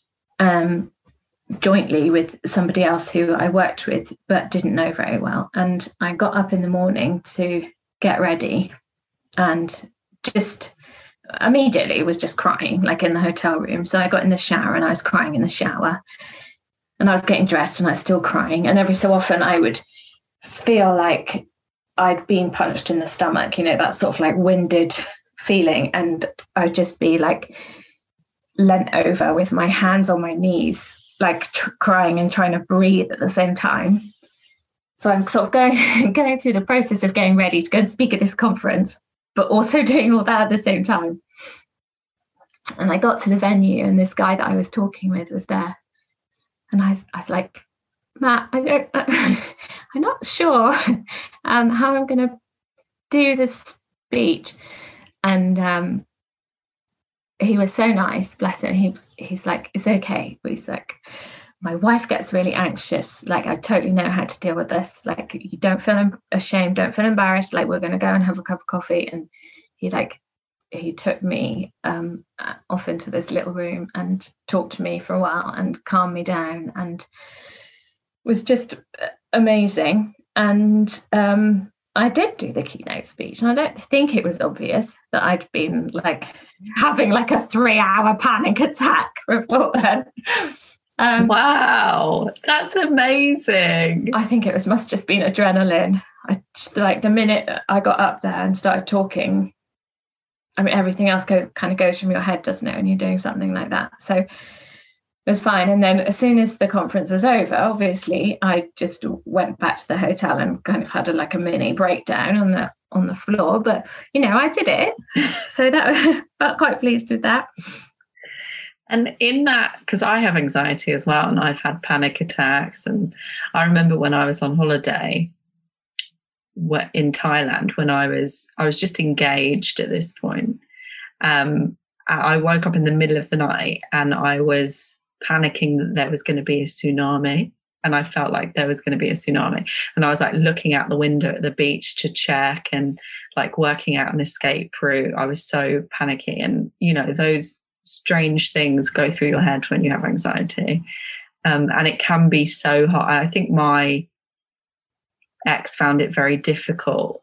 jointly with somebody else who I worked with but didn't know very well. And I got up in the morning to get ready and just immediately was just crying, like in the hotel room. So I got in the shower and I was crying in the shower, and I was getting dressed and I was still crying. And every so often I would feel like I'd been punched in the stomach, that sort of like winded feeling. And I'd just be like leant over with my hands on my knees, like crying and trying to breathe at the same time. So I'm sort of going through the process of getting ready to go and speak at this conference, but also doing all that at the same time. And I got to the venue, and this guy that I was talking with was there. And I was like, Matt, I'm not sure how I'm going to do this speech. And he was so nice, bless him. He's like, it's okay. But he's like, my wife gets really anxious. Like, I totally know how to deal with this. Like, you don't feel ashamed, don't feel embarrassed. Like, we're going to go and have a cup of coffee. And he took me off into this little room and talked to me for a while and calmed me down, and was just amazing. And I did do the keynote speech, and I don't think it was obvious that I'd been like having like a 3-hour panic attack before then. Wow, that's amazing. I think it must just been adrenaline. Like the minute I got up there and started talking, I mean, everything else kind of goes from your head, doesn't it, when you're doing something like that? So it was fine. And then as soon as the conference was over, obviously, I just went back to the hotel and kind of had a mini breakdown on the floor. But, I did it. So that felt quite pleased with that. And in that, because I have anxiety as well, and I've had panic attacks. And I remember when I was on holiday in Thailand, when I was just engaged at this point. I woke up in the middle of the night and I was panicking that there was going to be a tsunami, and I felt like there was going to be a tsunami, and I was like looking out the window at the beach to check and like working out an escape route. I was so panicky, and those strange things go through your head when you have anxiety, and it can be so hard. I think my ex found it very difficult.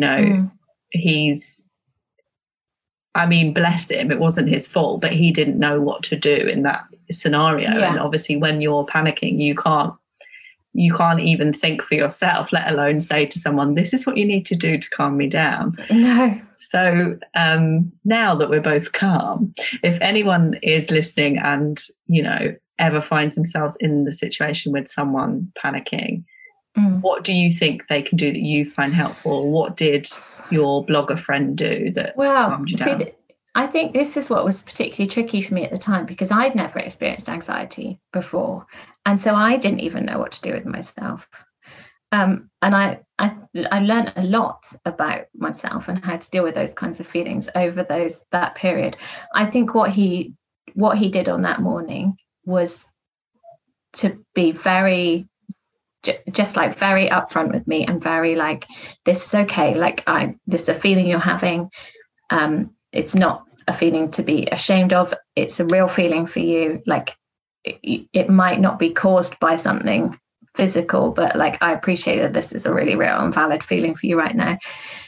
Bless him, it wasn't his fault, but he didn't know what to do in that scenario. Yeah. And obviously when you're panicking, you can't even think for yourself, let alone say to someone, this is what you need to do to calm me down. No. So now that we're both calm, if anyone is listening and ever finds themselves in the situation with someone panicking, what do you think they can do that you find helpful? What did your blogger friend do that calmed you down? I think this is what was particularly tricky for me at the time, because I'd never experienced anxiety before. And so I didn't even know what to do with myself. And I learned a lot about myself and how to deal with those kinds of feelings over that period. I think what he did on that morning was to be very upfront with me, and very like, this is okay. Like, this is a feeling you're having. It's not a feeling to be ashamed of. It's a real feeling for you. Like, it might not be caused by something physical, but like, I appreciate that this is a really real and valid feeling for you right now.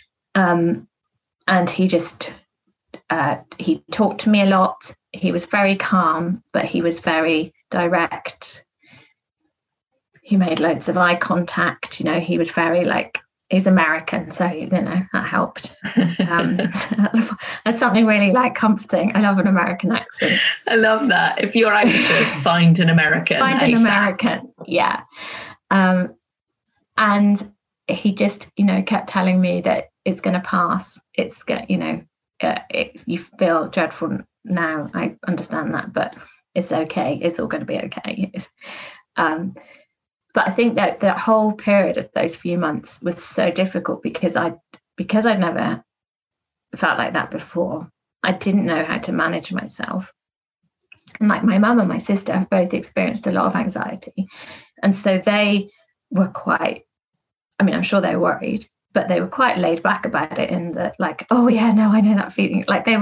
And he just, he talked to me a lot. He was very calm, but he was very direct. He made loads of eye contact. He was very like, he's American, so that helped. That's something really like comforting. I love an American accent. I love that. If you're anxious, find an American. Find an American, yeah. And he just, kept telling me that it's going to pass. It's going, you feel dreadful now. I understand that, but it's okay. It's all going to be okay. But I think that that whole period of those few months was so difficult because I'd never felt like that before. I didn't know how to manage myself. And like my mum and my sister have both experienced a lot of anxiety. And so they were quite, I'm sure they were worried, but they were quite laid back about it, in that like, oh yeah, no, I know that feeling. Like they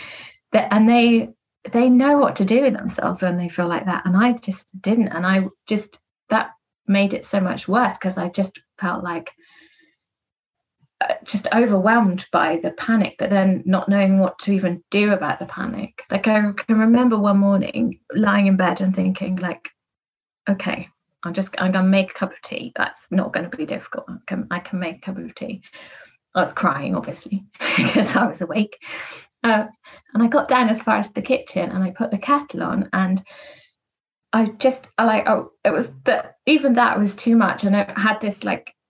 know what to do with themselves when they feel like that. And I just didn't. And that made it so much worse, because I just felt like just overwhelmed by the panic, but then not knowing what to even do about the panic. Like I can remember one morning lying in bed and thinking like, okay, I'm gonna make a cup of tea. That's not going to be difficult. I can make a cup of tea. I was crying, obviously, because I was awake. And I got down as far as the kitchen and I put the kettle on, and it was that, even that was too much. And I had this like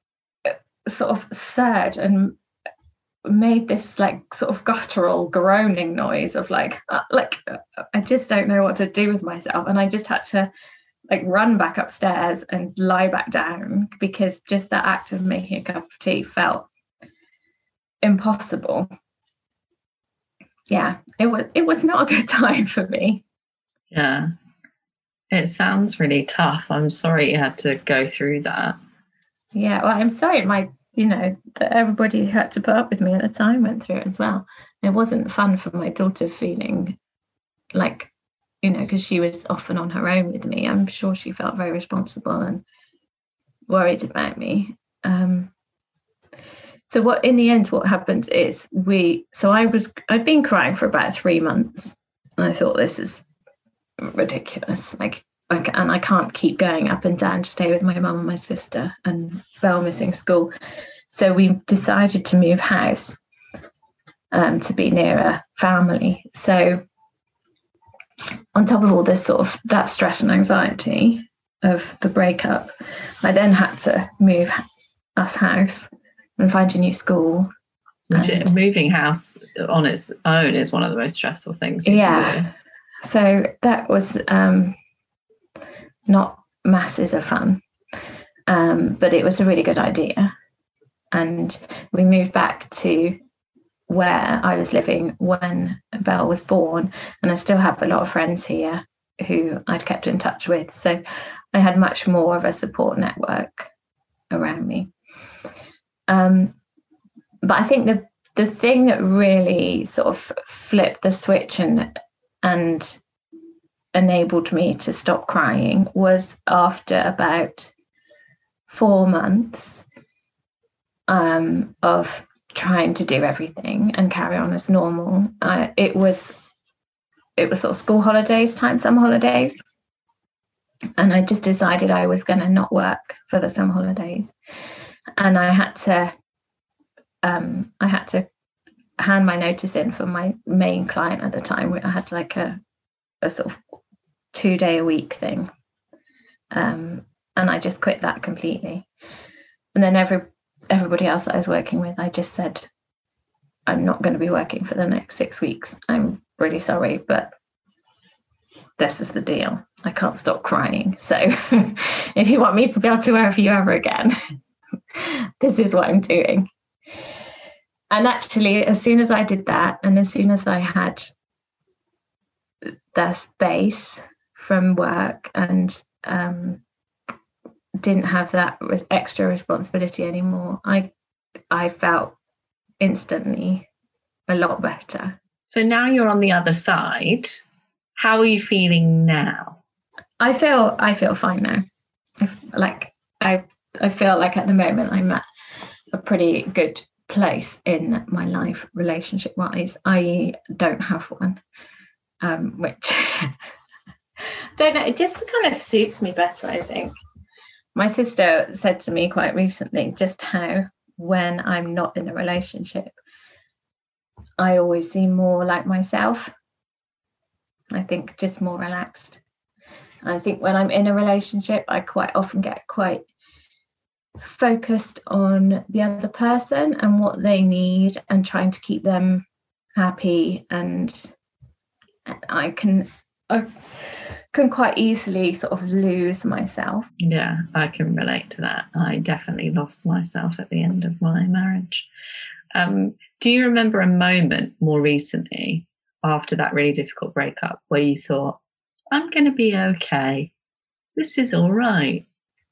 sort of surged and made this like sort of guttural groaning noise of like I just don't know what to do with myself, and I just had to like run back upstairs and lie back down, because just that act of making a cup of tea felt impossible. Yeah, it was not a good time for me. Yeah, it sounds really tough. I'm sorry you had to go through that. Yeah, well, I'm sorry that everybody who had to put up with me at the time went through it as well. It wasn't fun for my daughter feeling like, because she was often on her own with me. I'm sure she felt very responsible and worried about me. So in the end, what happened is I'd been crying for about 3 months, and I thought, this is ridiculous. And I can't keep going up and down to stay with my mum and my sister, and Belle missing school. So we decided to move house to be nearer family. So on top of all this sort of that stress and anxiety of the breakup, I then had to move us house and find a new school. Moving house on its own is one of the most stressful things. Yeah. So that was not masses of fun, but it was a really good idea. And we moved back to where I was living when Belle was born, and I still have a lot of friends here who I'd kept in touch with. So I had much more of a support network around me. But I think the thing that really sort of flipped the switch and enabled me to stop crying was after about 4 months of trying to do everything and carry on as normal. It was sort of school holidays time, summer holidays, and I just decided I was going to not work for the summer holidays, and I had to hand my notice in for my main client at the time. I had like a sort of 2-day-a-week thing, and I just quit that completely. And then everybody else that I was working with, I just said, I'm not going to be working for the next 6 weeks. I'm really sorry, but this is the deal. I can't stop crying. So if you want me to be able to work for you ever again, this is what I'm doing. And actually, as soon as I did that, and as soon as I had the space from work and didn't have that extra responsibility anymore, I felt instantly a lot better. So now you're on the other side. How are you feeling now? I feel fine now. I feel like at the moment I'm at a pretty good place in my life relationship wise. I don't have one, which don't know, it just kind of suits me better, I think. My sister said to me quite recently just how when I'm not in a relationship, I always seem more like myself. I think just more relaxed. I think when I'm in a relationship, I quite often get quite focused on the other person and what they need and trying to keep them happy, and I can quite easily sort of lose myself. Yeah, I can relate to that. I definitely lost myself at the end of my marriage. Do you remember a moment more recently after that really difficult breakup where you thought, I'm going to be okay, this is all right?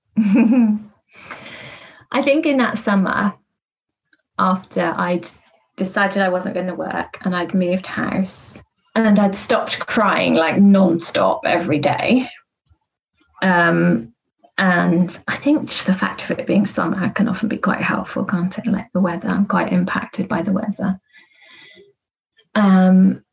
I think in that summer, after I'd decided I wasn't going to work and I'd moved house and I'd stopped crying like non-stop every day. And I think just the fact of it being summer can often be quite helpful, can't it? Like the weather, I'm quite impacted by the weather. And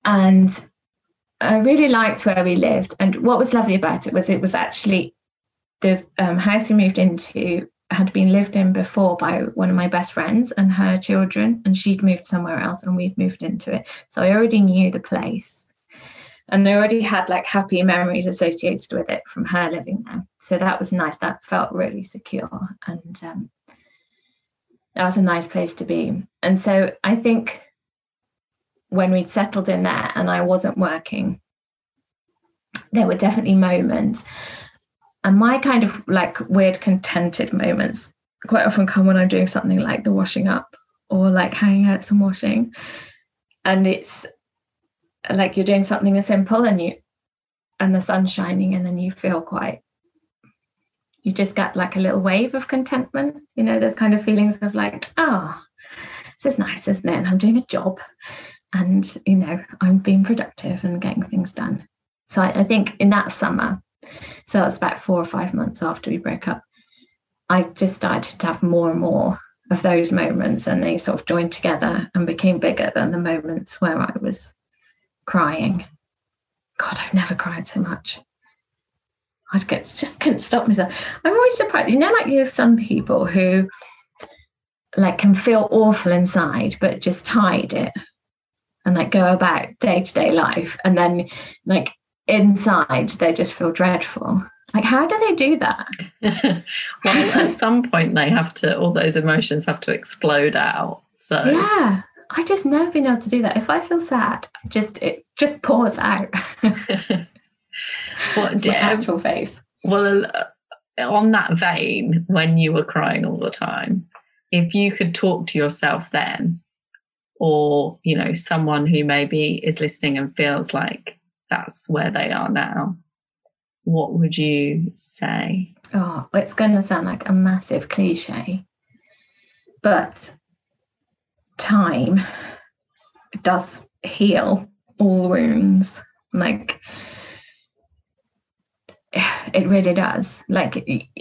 I really liked where we lived. And what was lovely about it was actually the house we moved into had been lived in before by one of my best friends and her children, and she'd moved somewhere else and we'd moved into it. So I already knew the place and I already had like happy memories associated with it from her living there. So that was nice. That felt really secure. And That was a nice place to be. And so I think when we'd settled in there and I wasn't working, there were definitely moments. And my kind of like weird contented moments quite often come when I'm doing something like the washing up or like hanging out some washing. And it's like you're doing something as simple and the sun's shining, and then you feel you just get like a little wave of contentment. You know, there's kind of feelings of like, oh, this is nice, isn't it? And I'm doing a job and, you know, I'm being productive and getting things done. So I think in that summer, so that was about 4 or 5 months after we broke up, I just started to have more and more of those moments, and they sort of joined together and became bigger than the moments where I was crying. God, I've never cried so much. Just couldn't stop myself. I'm always surprised. You know, like you have some people who like can feel awful inside, but just hide it and like go about day-to-day life. And then like inside, they just feel dreadful. Like, how do they do that? Well, at some point all those emotions have to explode out. So yeah, I just never been able to do that. If I feel sad, it just pours out. What actual face? Well, on that vein, when you were crying all the time, if you could talk to yourself then, or, you know, someone who maybe is listening and feels like that's where they are now, what would you say? Oh, it's going to sound like a massive cliche, but time does heal all wounds. Like, it really does. Like,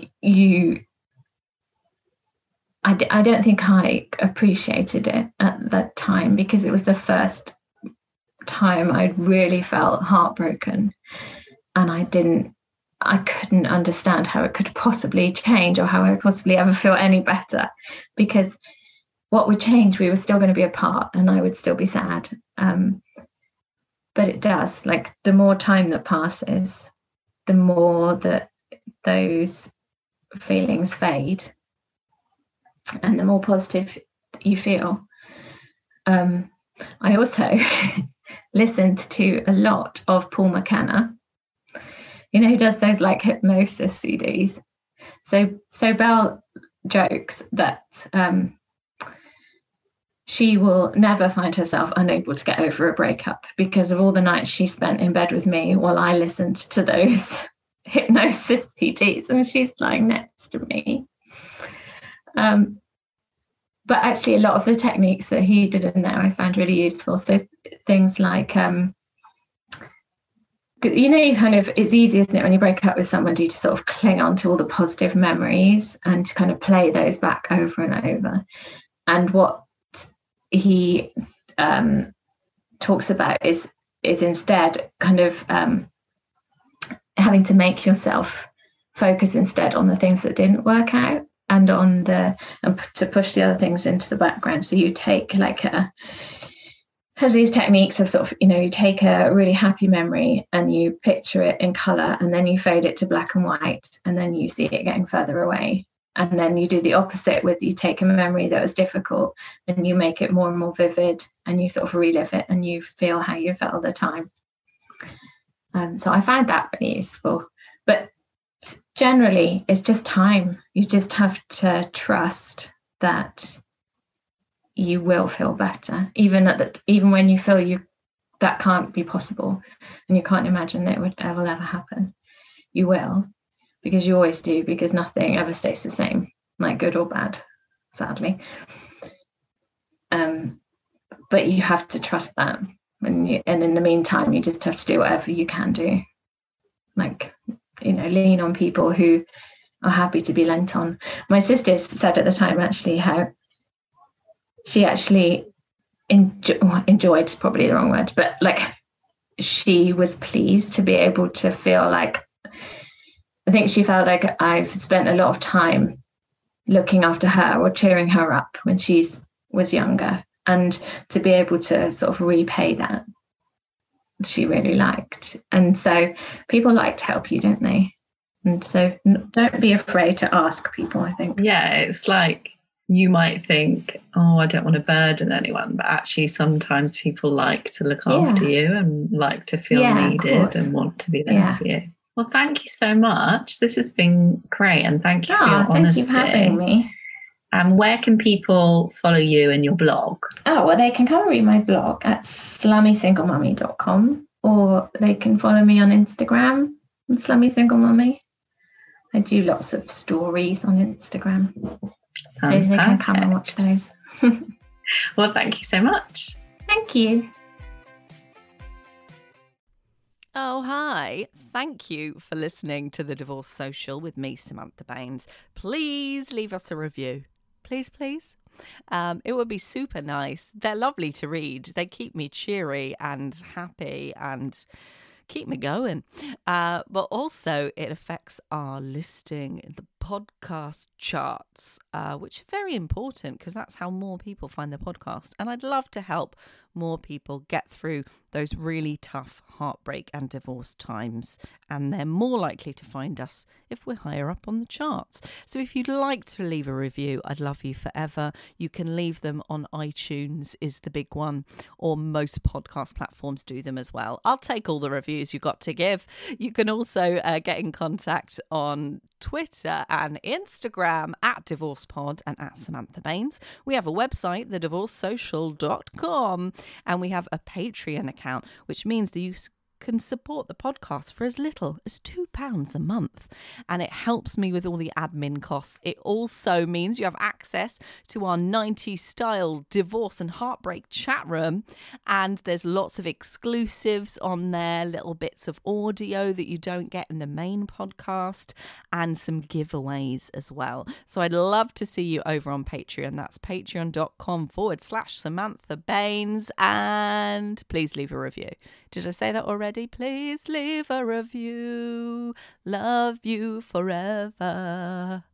I don't think I appreciated it at that time, because it was the first time I'd really felt heartbroken, and I couldn't understand how it could possibly change, or how I would possibly ever feel any better, because what would change? We were still going to be apart and I would still be sad. But it does, like, the more time that passes, the more that those feelings fade and the more positive you feel. I also listened to a lot of Paul McKenna. You know, he does those like hypnosis CDs. So Belle jokes that she will never find herself unable to get over a breakup because of all the nights she spent in bed with me while I listened to those hypnosis CDs, and she's lying next to me. But actually, a lot of the techniques that he did in there I found really useful. So things like, you know, it's easy, isn't it, when you break up with somebody to sort of cling on to all the positive memories and to kind of play those back over and over. And what he talks about is instead kind of having to make yourself focus instead on the things that didn't work out, and to push the other things into the background. So you take has these techniques of sort of, you know, you take a really happy memory and you picture it in colour, and then you fade it to black and white, and then you see it getting further away. And then you do the opposite with, you take a memory that was difficult and you make it more and more vivid, and you sort of relive it and you feel how you felt at the time. So I found that really useful. But generally, it's just time. You just have to trust that you will feel better, even when you feel that can't be possible and you can't imagine that it will ever happen. You will. Because you always do, because nothing ever stays the same, like good or bad, sadly. But you have to trust that. And in the meantime, you just have to do whatever you can do. Like, you know, lean on people who are happy to be lent on. My sister said at the time, actually, how she actually enjoyed, is probably the wrong word, but like she was pleased to be able to feel like, I think she felt like I've spent a lot of time looking after her or cheering her up when she was younger, and to be able to sort of repay that, she really liked. And so people like to help you, don't they? And so don't be afraid to ask people, I think. Yeah, it's like you might think, oh, I don't want to burden anyone, but actually sometimes people like to look after you and like to feel needed and want to be there for you. Well, thank you so much. This has been great, and thank you for your honesty. Thank you for having me. And where can people follow you and your blog? Oh, well, they can come and read my blog at slummysinglemummy.com, or they can follow me on Instagram, slummysinglemummy. I do lots of stories on Instagram. Sounds so they perfect. can come and watch those. Well, thank you so much. Thank you. Oh, hi. Thank you for listening to The Divorce Social with me, Samantha Baines. Please leave us a review. Please, please. It would be super nice. They're lovely to read. They keep me cheery and happy and keep me going. But also it affects our listing in the podcast charts, which are very important because that's how more people find the podcast. And I'd love to help more people get through those really tough heartbreak and divorce times. And they're more likely to find us if we're higher up on the charts. So if you'd like to leave a review, I'd love you forever. You can leave them on iTunes is the big one, or most podcast platforms do them as well. I'll take all the reviews you've got to give. You can also get in contact on Twitter and Instagram at DivorcePod and at Samantha Baines. We have a website, thedivorcesocial.com, and we have a Patreon account, which means that you can support the podcast for as little as £2 a month, and it helps me with all the admin costs. It also means you have access to our 90s style divorce and heartbreak chat room, and there's lots of exclusives on there, little bits of audio that you don't get in the main podcast, and some giveaways as well. So I'd love to see you over on Patreon. That's patreon.com/Samantha Baines, and please leave a review. Did I say that already? Please leave a review. Love you forever.